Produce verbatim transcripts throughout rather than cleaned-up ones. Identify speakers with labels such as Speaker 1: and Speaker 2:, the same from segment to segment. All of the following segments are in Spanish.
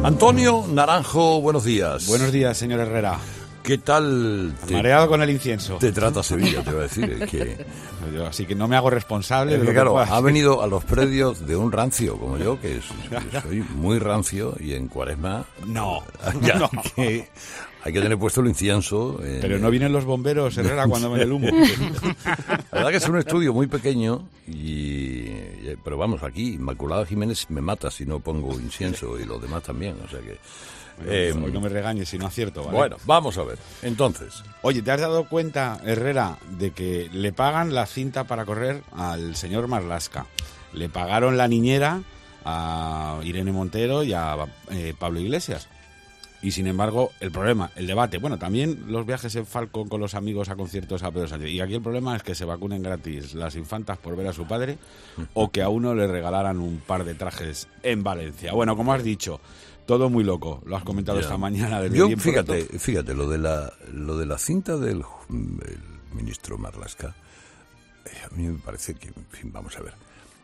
Speaker 1: Antonio Naranjo, buenos días.
Speaker 2: Buenos días, señor Herrera.
Speaker 1: ¿Qué tal?
Speaker 2: Te, Mareado con el incienso.
Speaker 1: Te trata Sevilla, te voy a decir. Es que,
Speaker 2: yo, así que no me hago responsable.
Speaker 1: Es
Speaker 2: de
Speaker 1: que,
Speaker 2: lo
Speaker 1: claro,
Speaker 2: que
Speaker 1: ha venido a los predios de un rancio como yo, que, es, que soy muy rancio, y en Cuaresma...
Speaker 2: No,
Speaker 1: ya,
Speaker 2: no.
Speaker 1: Que hay que tener puesto el incienso. Eh,
Speaker 2: Pero no vienen los bomberos, Herrera, cuando ven el humo.
Speaker 1: La verdad que es un estudio muy pequeño, y pero vamos, aquí Inmaculada Jiménez me mata si no pongo incienso, y los demás también, o sea que...
Speaker 2: Eh, Hoy no me regañes si no acierto, ¿vale?
Speaker 1: Bueno, vamos a ver. Entonces...
Speaker 2: Oye, ¿te has dado cuenta, Herrera, de que le pagan la cinta para correr al señor Marlaska? Le pagaron la niñera a Irene Montero y a eh, Pablo Iglesias. Y sin embargo, el problema, el debate, bueno, también los viajes en Falcon con los amigos a conciertos a Pedro Sánchez. Y aquí el problema es que se vacunen gratis las infantas por ver a su padre, o que a uno le regalaran un par de trajes en Valencia. Bueno, como has dicho, todo muy loco, lo has comentado ya esta mañana. Desde
Speaker 1: Yo,
Speaker 2: bien
Speaker 1: fíjate,
Speaker 2: pronto.
Speaker 1: fíjate, lo de la lo de la cinta del el ministro Marlaska, eh, a mí me parece que, en fin, vamos a ver,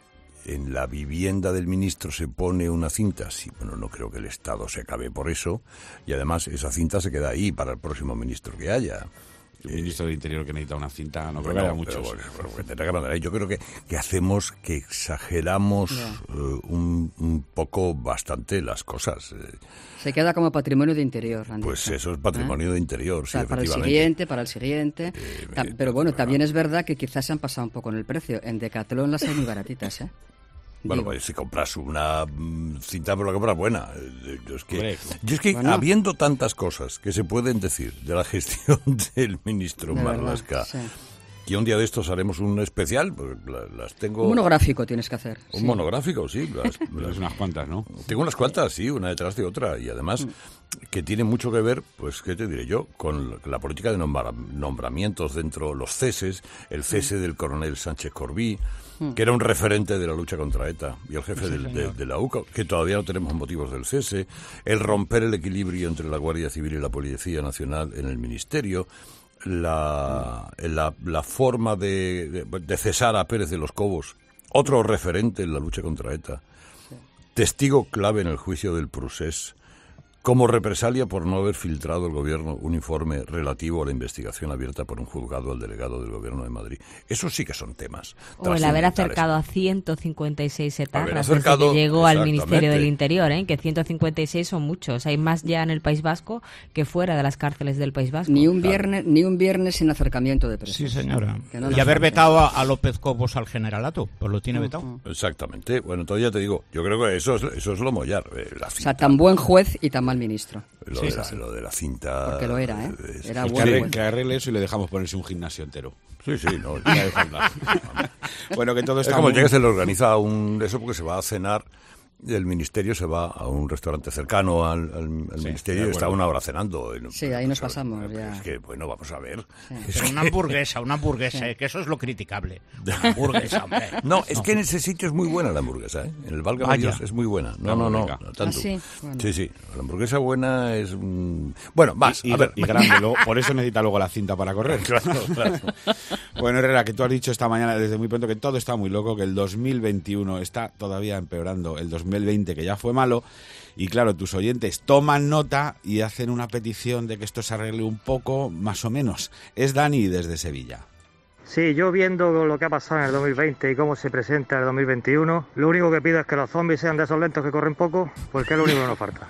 Speaker 1: en la vivienda del ministro se pone una cinta, sí, bueno, no creo que el Estado se acabe por eso, y además esa cinta se queda ahí para el próximo ministro que haya.
Speaker 2: El ministro del Interior que necesita una cinta, no creo
Speaker 1: bueno,
Speaker 2: que haya muchos.
Speaker 1: Pero, pero, pero, tendrá que mandar. Yo creo que, que hacemos, que exageramos yeah. uh, un, un poco bastante las cosas.
Speaker 3: Se queda como patrimonio de interior, han
Speaker 1: Pues
Speaker 3: dicho.
Speaker 1: eso es patrimonio ¿Eh? de interior,
Speaker 3: o
Speaker 1: sí,
Speaker 3: sea, para el siguiente, para el siguiente. Eh, Ta- pero bueno, pero, también es verdad que quizás se han pasado un poco en el precio. En Decathlon las hay muy baratitas, ¿eh?
Speaker 1: Bueno, pues si compras una mm, cinta, pero la compras buena. Yo es que,
Speaker 2: Hombre,
Speaker 1: yo es que
Speaker 3: bueno.
Speaker 1: habiendo tantas cosas que se pueden decir de la gestión del ministro
Speaker 3: de
Speaker 1: Marlaska,
Speaker 3: verdad, sí.
Speaker 1: y un día de estos haremos un especial, pues las tengo...
Speaker 3: Un monográfico tienes que hacer.
Speaker 1: Un
Speaker 3: sí.
Speaker 1: monográfico, sí. Las,
Speaker 2: las, unas cuantas, ¿no?
Speaker 1: Tengo unas cuantas, sí, una detrás de otra, y además mm. que tiene mucho que ver, pues, ¿qué te diré yo?, con la política de nombra- nombramientos dentro, los ceses, el cese mm. del coronel Sánchez Corbí, que era un referente de la lucha contra ETA, y el jefe sí, del, de, de la U C A, que todavía no tenemos motivos del cese, el romper el equilibrio entre la Guardia Civil y la Policía Nacional en el Ministerio, la, la, la forma de, de, de cesar a Pérez de los Cobos, otro referente en la lucha contra ETA, testigo clave en el juicio del Prusés, como represalia por no haber filtrado el gobierno un informe relativo a la investigación abierta por un juzgado al delegado del gobierno de Madrid. Eso sí que son temas.
Speaker 4: O el haber acercado a ciento cincuenta y seis etarras
Speaker 1: acercado,
Speaker 4: desde que llegó al Ministerio del Interior, ¿eh? Que ciento cincuenta y seis son muchos. Hay más ya en el País Vasco que fuera de las cárceles del País Vasco.
Speaker 3: Ni un viernes, claro. ni un viernes sin acercamiento de presos.
Speaker 5: Sí, señora.
Speaker 3: No
Speaker 5: y haber vetado a, a López Cobos al generalato, pues lo tiene uh-huh. vetado.
Speaker 1: Exactamente. Bueno, entonces ya te digo, yo creo que eso es, eso es lo mollar. Eh, la
Speaker 3: o sea, tan buen juez y tan mal ministro.
Speaker 1: Lo,
Speaker 3: sí,
Speaker 1: de la,
Speaker 3: sí.
Speaker 1: lo de la cinta...
Speaker 3: Porque lo era, ¿eh? Era
Speaker 2: pues
Speaker 3: bueno,
Speaker 2: que,
Speaker 3: bueno.
Speaker 2: que arregle eso y le dejamos ponerse un gimnasio entero.
Speaker 1: Sí, sí, no.
Speaker 2: Bueno, que todo está...
Speaker 1: Es como
Speaker 2: muy...
Speaker 1: ya que se le organiza un eso porque se va a cenar, el ministerio se va a un restaurante cercano al, al, al sí, ministerio y está una hora cenando.
Speaker 3: Sí, ahí nos pasamos ya.
Speaker 1: Es que, bueno, vamos a ver.
Speaker 5: Sí. Pero que... una hamburguesa, una hamburguesa, sí. que eso es lo criticable. Una hamburguesa, hombre.
Speaker 1: No, es no. que en ese sitio es muy buena la hamburguesa, ¿eh? En el Válgame Dios es muy buena. No, no, no, no, no tanto.
Speaker 3: ¿Ah, sí? Bueno.
Speaker 1: sí, sí, la hamburguesa buena es... Mm... Bueno, más,
Speaker 2: y,
Speaker 1: a
Speaker 2: y,
Speaker 1: ver.
Speaker 2: Y grande, luego, por eso necesita luego la cinta para correr.
Speaker 1: Claro, claro.
Speaker 2: Bueno, Herrera, que tú has dicho esta mañana desde muy pronto que todo está muy loco, que el dos mil veintiuno está todavía empeorando, el dos mil veinte que ya fue malo, y claro, tus oyentes toman nota y hacen una petición de que esto se arregle un poco, más o menos. Es Dani desde Sevilla.
Speaker 6: Sí, yo viendo lo que ha pasado en el dos mil veinte y cómo se presenta el dos mil veintiuno, lo único que pido es que los zombies sean de esos lentos que corren poco, porque es lo único que nos falta.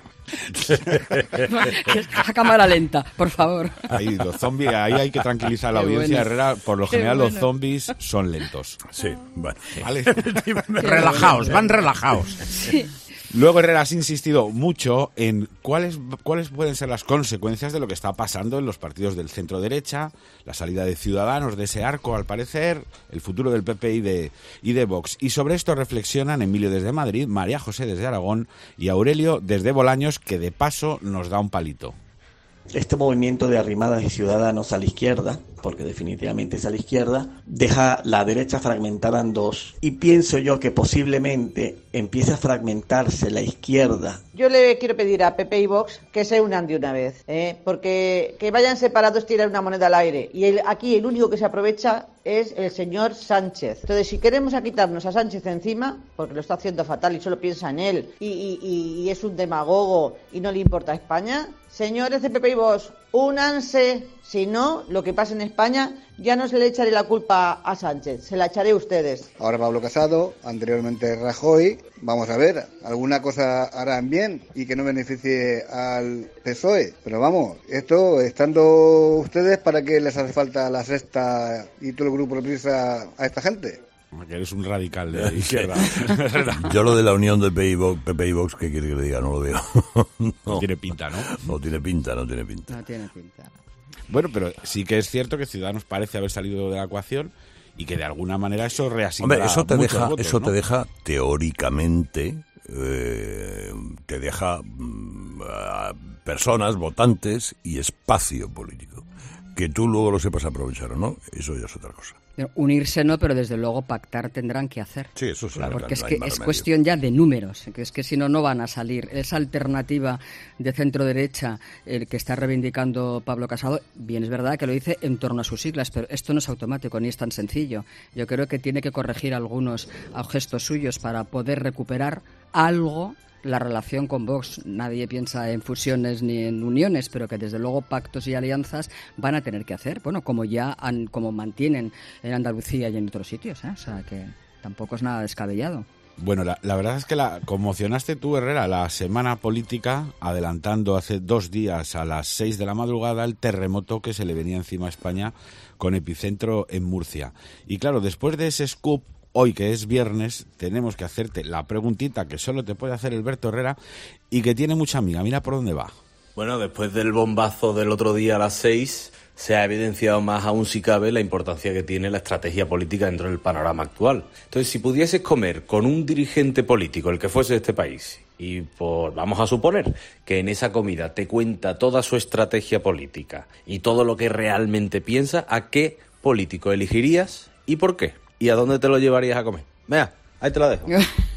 Speaker 3: A cámara lenta, por favor.
Speaker 2: Ahí, los zombies, ahí hay que tranquilizar a la
Speaker 3: Qué
Speaker 2: audiencia,
Speaker 3: bueno.
Speaker 2: Herrera. Por lo
Speaker 3: Qué
Speaker 2: general,
Speaker 3: bueno.
Speaker 2: los zombies son lentos.
Speaker 1: Sí, bueno.
Speaker 2: ¿Vale?
Speaker 5: Relajaos, van relajaos.
Speaker 3: Sí.
Speaker 2: Luego, Herrera, has insistido mucho en cuáles cuáles pueden ser las consecuencias de lo que está pasando en los partidos del centro-derecha, la salida de Ciudadanos de ese arco, al parecer, el futuro del P P y de, y de Vox. Y sobre esto reflexionan Emilio desde Madrid, María José desde Aragón y Aurelio desde Bolaños, que de paso nos da un palito.
Speaker 7: Este movimiento de arrimadas de Ciudadanos a la izquierda, porque definitivamente es a la izquierda, deja la derecha fragmentada en dos. Y pienso yo que posiblemente empiece a fragmentarse la izquierda.
Speaker 8: Yo le quiero pedir a P P y Vox que se unan de una vez, ¿eh? Porque que vayan separados tirar una moneda al aire. Y el, aquí el único que se aprovecha es el señor Sánchez. Entonces, si queremos a quitarnos a Sánchez encima, porque lo está haciendo fatal y solo piensa en él, y, y, y es un demagogo y no le importa a España, señores de P P y Vox, únanse. Si no, lo que pasa en España, ya no se le echaré la culpa a Sánchez, se la echaré a ustedes.
Speaker 9: Ahora Pablo Casado, anteriormente Rajoy. Vamos a ver, alguna cosa harán bien y que no beneficie al P S O E. Pero vamos, esto, estando ustedes, ¿para qué les hace falta la Sexta y todo el grupo de prisa a esta gente?
Speaker 2: Que eres un radical de izquierda.
Speaker 1: Yo lo de la unión de P P y Vox, ¿qué quiere que le diga? No lo veo.
Speaker 2: No, no tiene pinta, ¿no?
Speaker 1: No tiene pinta, no tiene pinta.
Speaker 3: No tiene pinta.
Speaker 2: Bueno, pero sí que es cierto que Ciudadanos parece haber salido de la ecuación y que de alguna manera eso reasigna.
Speaker 1: Hombre, eso te
Speaker 2: muchos
Speaker 1: deja,
Speaker 2: votos,
Speaker 1: eso
Speaker 2: ¿no?
Speaker 1: te deja teóricamente, eh, te deja mm, a personas, votantes y espacio político. Que tú luego lo sepas aprovechar o no, eso ya es otra cosa.
Speaker 3: Unirse no, pero desde luego pactar tendrán que hacer.
Speaker 1: Sí, eso sí.
Speaker 3: Porque
Speaker 1: no
Speaker 3: es
Speaker 1: hay
Speaker 3: que
Speaker 1: más
Speaker 3: es
Speaker 1: remedio.
Speaker 3: cuestión ya de números, que es que si no, no van a salir. Esa alternativa de centro-derecha eh, que está reivindicando Pablo Casado, bien es verdad que lo dice en torno a sus siglas, pero esto no es automático ni es tan sencillo. Yo creo que tiene que corregir algunos gestos suyos para poder recuperar algo la relación con Vox. Nadie piensa en fusiones ni en uniones, pero que desde luego pactos y alianzas van a tener que hacer, bueno, como ya han, como mantienen en Andalucía y en otros sitios, ¿eh? O sea que tampoco es nada descabellado.
Speaker 2: Bueno, la, la verdad es que la conmocionaste tú, Herrera, la semana política, adelantando hace dos días a las seis de la madrugada el terremoto que se le venía encima a España con epicentro en Murcia. Y claro, después de ese scoop, hoy que es viernes, tenemos que hacerte la preguntita que solo te puede hacer Alberto Herrera y que tiene mucha amiga. Mira por dónde va.
Speaker 10: Bueno, después del bombazo del otro día a las seis, se ha evidenciado más aún si cabe la importancia que tiene la estrategia política dentro del panorama actual. Entonces, si pudieses comer con un dirigente político, el que fuese de este país, y por, vamos a suponer que en esa comida te cuenta toda su estrategia política y todo lo que realmente piensa, ¿a qué político elegirías y por qué? ¿Y a dónde te lo llevarías a comer? Vea, ahí te la dejo.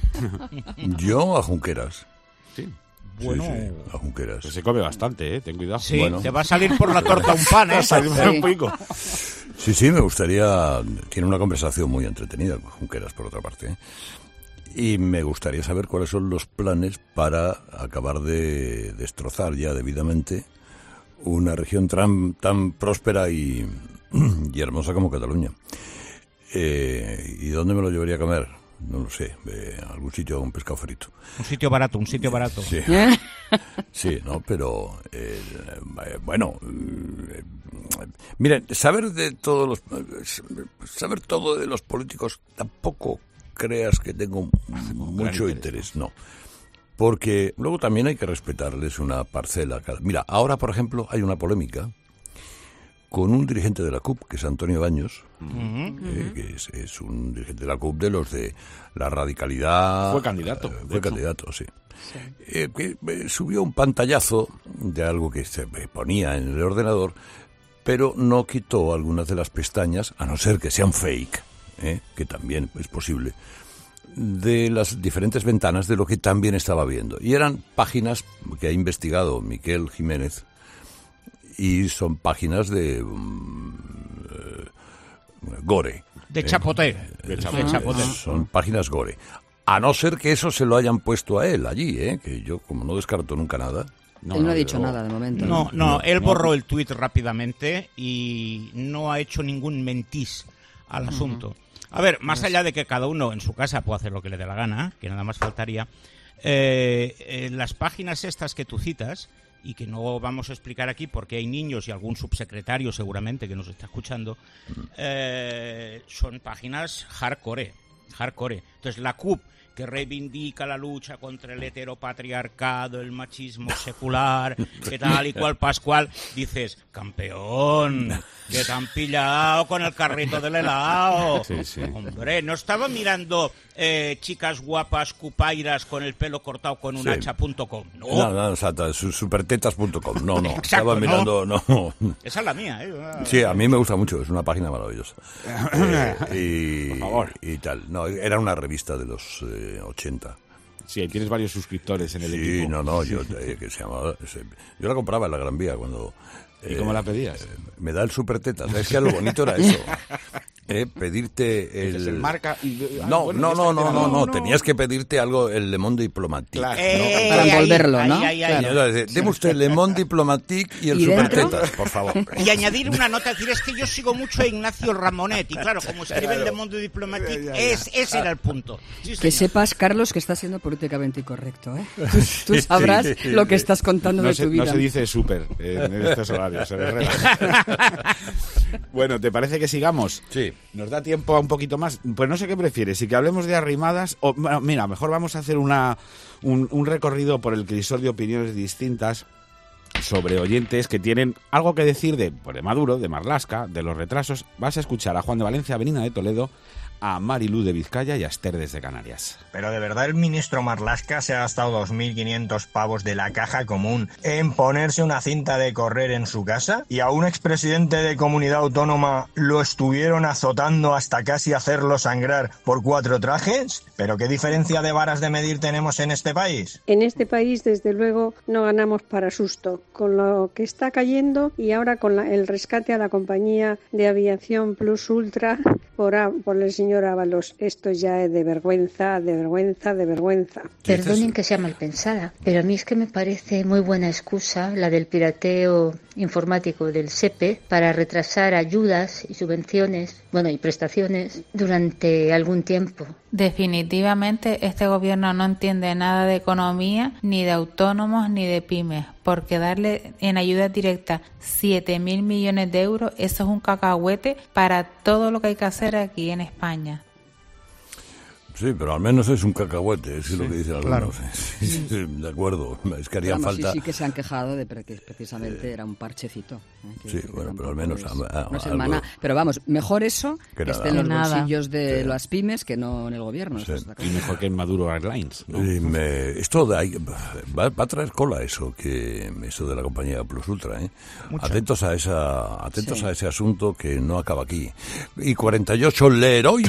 Speaker 1: Yo a Junqueras.
Speaker 2: Sí.
Speaker 5: Bueno,
Speaker 1: sí, sí, a Junqueras.
Speaker 2: Pues se come bastante, ¿eh? Ten cuidado.
Speaker 5: Sí,
Speaker 2: bueno.
Speaker 5: te va a salir por la torta un pan, ¿eh?
Speaker 2: Sí. Un pico.
Speaker 1: Sí, sí, me gustaría... Tiene una conversación muy entretenida con Junqueras, por otra parte, ¿eh? Y me gustaría saber cuáles son los planes para acabar de destrozar ya debidamente una región tan, tan próspera y, y hermosa como Cataluña. Eh, ¿Y dónde me lo llevaría a comer? No lo sé, eh, algún sitio, un pescado frito.
Speaker 5: Un sitio barato, un sitio barato.
Speaker 1: Sí, sí, no, pero eh, bueno, eh, miren, saber de todos los, saber todo de los políticos tampoco creas que tengo mucho interés, no. Porque luego también hay que respetarles una parcela. Mira, ahora, por ejemplo, hay una polémica con un dirigente de la C U P, que es Antonio Baños, uh-huh. eh, que es, es un dirigente de la C U P de los de la radicalidad.
Speaker 2: Fue candidato.
Speaker 1: Eh, fue candidato, sí. sí. Eh, que eh, subió un pantallazo de algo que se ponía en el ordenador, pero no quitó algunas de las pestañas, a no ser que sean fake, eh, que también es posible, de las diferentes ventanas de lo que también estaba viendo. Y eran páginas que ha investigado Miquel Jiménez, y son páginas de um, uh, gore.
Speaker 5: De chapoté.
Speaker 1: Eh,
Speaker 5: de chapoté. De chapoté.
Speaker 1: Son páginas gore. A no ser que eso se lo hayan puesto a él allí, ¿eh? Que yo, como no descarto nunca nada...
Speaker 3: No, él no ha dicho yo... nada de momento.
Speaker 5: No, no, no él borró no. el tuit rápidamente y no ha hecho ningún mentís al uh-huh. asunto. A ver, más allá de que cada uno en su casa pueda hacer lo que le dé la gana, que nada más faltaría, eh, eh, las páginas estas que tú citas... y que no vamos a explicar aquí porque hay niños y algún subsecretario seguramente que nos está escuchando, eh, son páginas hardcore, hardcore. Entonces la C U P que reivindica la lucha contra el heteropatriarcado, el machismo secular, que tal y cual pascual, dices, campeón, que te han pillado con el carrito del helado.
Speaker 2: Sí, sí.
Speaker 5: Hombre, no estaba mirando eh, chicas guapas cupairas con el pelo cortado con un
Speaker 1: Sí.
Speaker 5: hacha punto com, ¿no?
Speaker 1: No, no, exacto, su- supertetas punto com. No, no,
Speaker 5: Exacto,
Speaker 1: estaba
Speaker 5: ¿no?
Speaker 1: mirando, no.
Speaker 5: Esa es la mía, ¿eh?
Speaker 1: Sí, a mí me gusta mucho, es una página maravillosa. Eh, y,
Speaker 2: Por favor.
Speaker 1: y tal. No, era una revista de los eh, ochenta.
Speaker 2: Sí, ahí tienes varios suscriptores en el
Speaker 1: Sí,
Speaker 2: equipo.
Speaker 1: no, no, yo, eh, que se llamaba, se- yo la compraba en la Gran Vía cuando...
Speaker 2: ¿Y cómo la pedías?
Speaker 1: eh, me da el supertetas. Es que lo bonito era eso. Eh, pedirte el...
Speaker 2: Dices, el marca y- ah,
Speaker 1: No,
Speaker 2: bueno,
Speaker 1: no,
Speaker 2: ya
Speaker 1: no,
Speaker 2: está,
Speaker 1: no,
Speaker 2: no,
Speaker 1: no,
Speaker 2: no.
Speaker 1: tenías que pedirte algo, el Le Monde Diplomatique.
Speaker 2: Claro.
Speaker 5: Eh,
Speaker 3: Para
Speaker 5: ahí,
Speaker 3: envolverlo,
Speaker 5: ahí,
Speaker 3: ¿no?
Speaker 5: ahí, ahí.
Speaker 1: Y entonces, deme usted Le Monde Diplomatique y el
Speaker 3: ¿Y dentro?
Speaker 1: supertetas, por favor.
Speaker 5: Y añadir una nota, decir, es que yo sigo mucho a Ignacio Ramonet, y claro, como escribe en Le Monde Diplomatique, es, ese era el punto. Sí,
Speaker 3: Que
Speaker 5: señor.
Speaker 3: sepas, Carlos, que estás siendo políticamente incorrecto, ¿eh? Tú, tú sabrás
Speaker 1: sí,
Speaker 3: lo que
Speaker 1: sí.
Speaker 3: estás contando
Speaker 2: No
Speaker 3: de
Speaker 2: se,
Speaker 3: tu vida.
Speaker 2: no se dice súper eh, en estos horarios. Herrera. Bueno, ¿te parece que sigamos?
Speaker 1: Sí.
Speaker 2: ¿Nos da tiempo a un poquito más? Pues no sé qué prefieres, si que hablemos de arrimadas o... bueno, mira, mejor vamos a hacer una, un, un recorrido por el crisol de opiniones distintas sobre oyentes que tienen algo que decir de, pues de Maduro, de Marlaska, de los retrasos. Vas a escuchar a Juan de Valencia, a Benina de Toledo, a Marilú de Vizcaya y a Esther desde Canarias.
Speaker 11: Pero de verdad el ministro Marlaska se ha gastado dos mil quinientos pavos de la caja común en ponerse una cinta de correr en su casa, y a un expresidente de comunidad autónoma lo estuvieron azotando hasta casi hacerlo sangrar por cuatro trajes. ¿Pero qué diferencia de varas de medir tenemos en este país?
Speaker 12: En este país, desde luego, no ganamos para susto. Con lo que está cayendo y ahora con la- el rescate a la compañía de aviación Plus Ultra por, a- por el señor Ábalos, esto ya es de vergüenza, de vergüenza, de vergüenza.
Speaker 13: Perdonen que sea mal pensada, pero a mí es que me parece muy buena excusa la del pirateo informático del SEPE para retrasar ayudas y subvenciones, bueno, y prestaciones durante algún tiempo.
Speaker 14: Definitivamente este gobierno no entiende nada de economía, ni de autónomos, ni de pymes, porque darle en ayuda directa siete mil millones de euros, eso es un cacahuete para todo lo que hay que hacer aquí en España.
Speaker 1: Sí, pero al menos es un cacahuete, es lo que dicen algunos.
Speaker 3: claro.
Speaker 1: Sí, sí, sí, de acuerdo, es que haría
Speaker 3: Vamos, sí,
Speaker 1: falta...
Speaker 3: sí que se han quejado de pre- que precisamente era un parchecito. ¿eh? Que-
Speaker 1: Sí,
Speaker 3: que
Speaker 1: bueno, pero al
Speaker 3: tampoco
Speaker 1: menos...
Speaker 3: es-
Speaker 1: a- a-
Speaker 3: no es el
Speaker 1: algo-
Speaker 3: maná. Pero vamos, mejor eso
Speaker 1: Que
Speaker 3: que,
Speaker 1: nada.
Speaker 3: esté en los
Speaker 14: Nada.
Speaker 3: bolsillos de
Speaker 1: Sí.
Speaker 3: las pymes que no en el gobierno.
Speaker 1: Sí.
Speaker 3: eso está
Speaker 2: Y
Speaker 3: claro.
Speaker 2: mejor que en Maduro Airlines, ¿no?
Speaker 1: Y me- esto de ahí, va, va a traer cola eso que eso de la compañía Plus Ultra, ¿eh? Atentos a esa, atentos
Speaker 3: Sí.
Speaker 1: a ese asunto que no acaba aquí. Y cuarenta y ocho, Leroy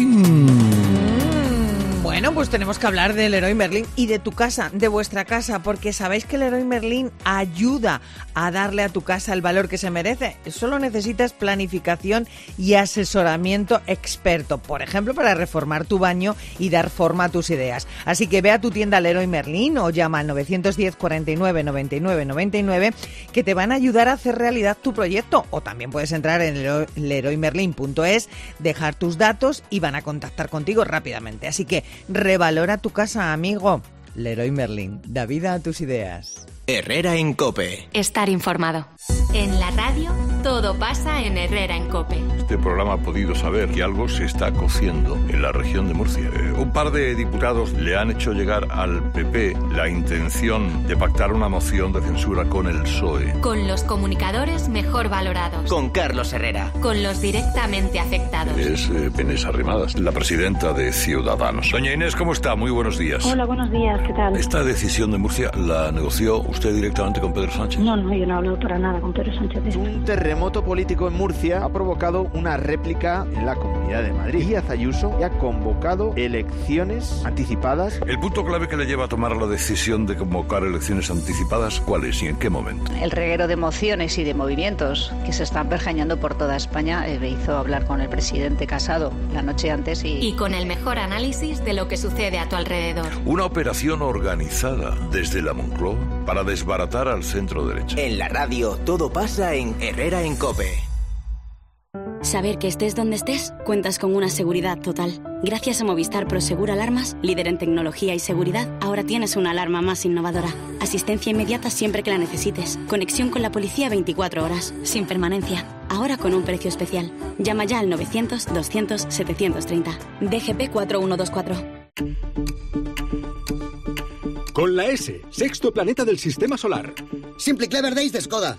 Speaker 1: Merlin.
Speaker 15: Bueno, pues tenemos que hablar del Leroy Merlin y de tu casa, de vuestra casa, porque sabéis que el Leroy Merlin ayuda a darle a tu casa el valor que se merece. Solo necesitas planificación y asesoramiento experto, por ejemplo, para reformar tu baño y dar forma a tus ideas. Así que ve a tu tienda Leroy Merlin o llama al nueve uno cero, cuarenta y nueve, noventa y nueve, noventa y nueve, que te van a ayudar a hacer realidad tu proyecto. O también puedes entrar en leroy merlin punto es, dejar tus datos y van a contactar contigo rápidamente. Así que revalora tu casa, amigo. Leroy Merlin, da vida a tus ideas.
Speaker 16: Herrera en COPE.
Speaker 17: Estar informado. En la radio, todo pasa en Herrera en COPE.
Speaker 1: Este programa ha podido saber que algo se está cociendo en la región de Murcia. Eh, un par de diputados le han hecho llegar al P P la intención de pactar una moción de censura con el P S O E.
Speaker 17: Con los comunicadores mejor valorados.
Speaker 16: Con Carlos Herrera.
Speaker 17: Con los directamente afectados.
Speaker 1: Es eh, Inés Arrimadas, la presidenta de Ciudadanos. Doña Inés, ¿cómo está? Muy buenos días.
Speaker 18: Hola, buenos días, ¿qué tal?
Speaker 1: ¿Esta decisión de Murcia la negoció usted directamente con Pedro Sánchez?
Speaker 18: No, no, yo no hablo para nada con Pedro Sánchez de esto.
Speaker 19: Un terremoto político en Murcia ha provocado una réplica en la Comunidad de Madrid. Díaz Ayuso ya ha convocado elecciones anticipadas.
Speaker 1: El punto clave que le lleva a tomar la decisión de convocar elecciones anticipadas, ¿cuál es y en qué momento?
Speaker 20: El reguero de mociones y de movimientos que se están pergeñando por toda España eh, me hizo hablar con el presidente Casado la noche antes y...
Speaker 17: Y con el mejor análisis de lo que sucede a tu alrededor.
Speaker 1: Una operación organizada desde la Moncloa para desbaratar al centro derecha.
Speaker 16: En la radio, todo pasa en Herrera en COPE.
Speaker 21: Saber que estés donde estés, cuentas con una seguridad total. Gracias a Movistar Prosegur Alarmas, líder en tecnología y seguridad, ahora tienes una alarma más innovadora. Asistencia inmediata siempre que la necesites. Conexión con la policía veinticuatro horas, sin permanencia. Ahora con un precio especial. Llama ya al novecientos, doscientos, setecientos treinta. D G P cuatro uno dos cuatro.
Speaker 4: con la S, sexto planeta del sistema solar.
Speaker 22: Simply Clever Days de Skoda.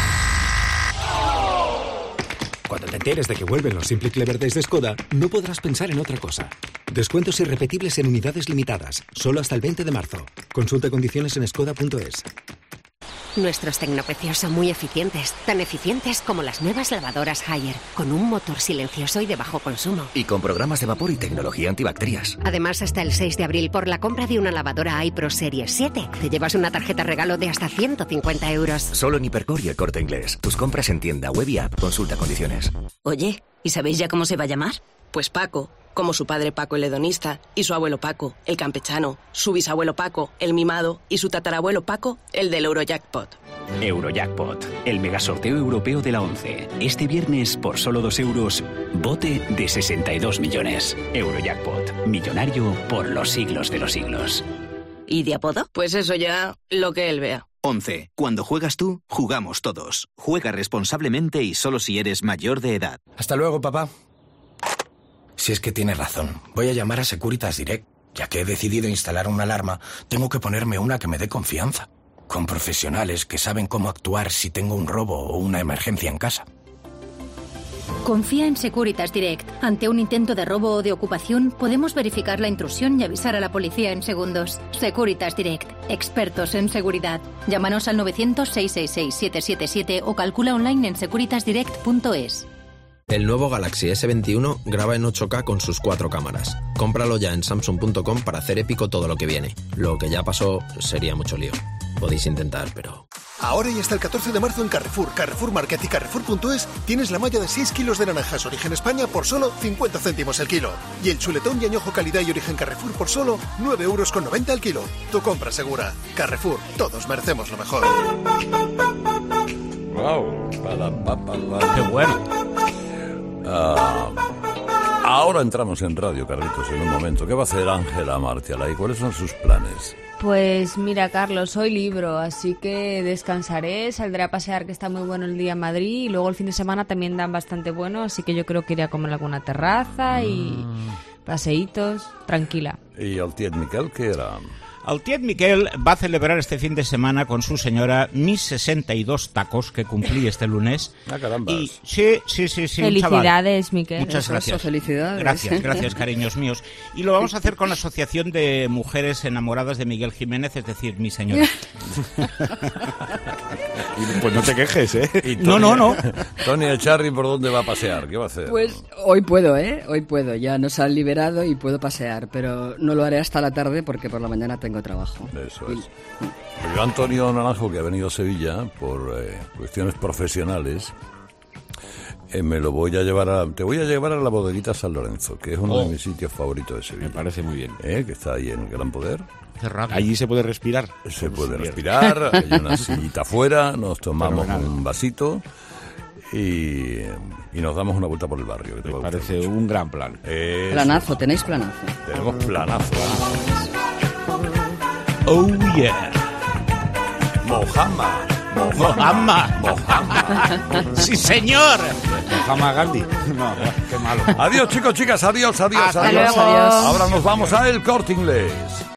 Speaker 4: Cuando te enteres de que vuelven los Simply Clever Days de Skoda, no podrás pensar en otra cosa. Descuentos irrepetibles en unidades limitadas, solo hasta el veinte de marzo. Consulta condiciones en skoda punto es.
Speaker 23: Nuestros tecnopecios son muy eficientes, tan eficientes como las nuevas lavadoras Haier, con un motor silencioso y de bajo consumo.
Speaker 24: Y con programas de vapor y tecnología antibacterias.
Speaker 23: Además, hasta el seis de abril, por la compra de una lavadora iPro Series siete, te llevas una tarjeta regalo de hasta ciento cincuenta euros.
Speaker 24: Solo en Hipercor y El Corte Inglés. Tus compras en tienda, web y app. Consulta condiciones.
Speaker 25: Oye, ¿y sabéis ya cómo se va a llamar? Pues Paco, como su padre Paco el hedonista, y su abuelo Paco, el campechano, su bisabuelo Paco, el mimado, y su tatarabuelo Paco, el del Eurojackpot.
Speaker 26: Eurojackpot, el megasorteo europeo de la ONCE. Este viernes, por solo dos euros, bote de sesenta y dos millones. Eurojackpot, millonario por los siglos de los siglos.
Speaker 25: ¿Y de apodo? Pues eso ya, lo que él vea.
Speaker 27: once. Cuando juegas tú, jugamos todos. Juega responsablemente y solo si eres mayor de edad.
Speaker 28: Hasta luego, papá. Si es que tienes razón, voy a llamar a Securitas Direct. Ya que he decidido instalar una alarma, tengo que ponerme una que me dé confianza. Con profesionales que saben cómo actuar si tengo un robo o una emergencia en casa.
Speaker 29: Confía en Securitas Direct. Ante un intento de robo o de ocupación, podemos verificar la intrusión y avisar a la policía en segundos. Securitas Direct. Expertos en seguridad. Llámanos al novecientos, seiscientos sesenta y seis, setecientos setenta y siete o calcula online en securitas direct punto es.
Speaker 30: El nuevo Galaxy ese veintiuno graba en ocho K con sus cuatro cámaras. Cómpralo ya en samsung punto com para hacer épico todo lo que viene. Lo que ya pasó sería mucho lío. Podéis intentar, pero...
Speaker 31: Ahora y hasta el catorce de marzo en Carrefour, Carrefour Market y Carrefour punto es tienes la malla de seis kilos de naranjas origen España por solo cincuenta céntimos el kilo. Y el chuletón y añojo calidad y origen Carrefour por solo nueve euros con noventa el kilo. Tu compra segura. Carrefour, todos merecemos lo mejor.
Speaker 1: Wow.
Speaker 5: Qué bueno.
Speaker 1: Uh, ahora entramos en Radio, Carlitos, en un momento. ¿Qué va a hacer Ángela Martial ahí? ¿Cuáles son sus planes?
Speaker 32: Pues mira, Carlos, hoy libro, así que descansaré, saldré a pasear, que está muy bueno el día en Madrid, y luego el fin de semana también dan bastante bueno, así que yo creo que iré a comer a alguna terraza y paseitos, tranquila.
Speaker 1: ¿Y el tiet Miquel qué era?
Speaker 5: El tiet Miquel va a celebrar este fin de semana con su señora mis sesenta y dos tacos que cumplí este lunes.
Speaker 1: Ah, caramba.
Speaker 5: Y sí, sí, sí, sí.
Speaker 32: Felicidades, Miquel.
Speaker 5: Muchas
Speaker 32: eso,
Speaker 5: gracias.
Speaker 32: Eso, felicidades.
Speaker 5: Gracias, gracias, cariños míos. Y lo vamos a hacer con la Asociación de Mujeres Enamoradas de Miguel Jiménez, es decir, mi señora.
Speaker 2: Pues no te quejes, ¿eh?
Speaker 1: Y Tony,
Speaker 5: no, no, no.
Speaker 1: Tony Echarri, ¿por dónde va a pasear? ¿Qué va a hacer?
Speaker 3: Pues hoy puedo, ¿eh? Hoy puedo. Ya nos han liberado y puedo pasear, pero no lo haré hasta la tarde porque por la mañana tengo trabajo.
Speaker 1: Eso es. Yo, Antonio Naranjo, que ha venido a Sevilla por eh, cuestiones profesionales, eh, me lo voy a llevar a... Te voy a llevar a la bodeguita San Lorenzo, que es uno
Speaker 2: oh.
Speaker 1: de mis sitios favoritos de Sevilla.
Speaker 2: Me parece muy bien.
Speaker 1: Eh, que está ahí en Gran Poder.
Speaker 2: Allí se puede respirar.
Speaker 1: Se puede respirar, hay una sillita afuera, nos tomamos un vasito y, y nos damos una vuelta por el barrio. Que
Speaker 2: me parece mucho. Un gran plan.
Speaker 3: Eso. Planazo, tenéis planazo.
Speaker 1: Tenemos planazo.
Speaker 5: Oh yeah.
Speaker 1: Mohammed.
Speaker 5: Mohammed.
Speaker 1: Mohammed.
Speaker 5: Sí, señor.
Speaker 2: Mohammed Gandhi. No, qué malo.
Speaker 1: Adiós, chicos, chicas. Adiós, adiós,
Speaker 32: Hasta
Speaker 1: adiós.
Speaker 32: luego.
Speaker 1: Ahora nos vamos a El Corte Inglés.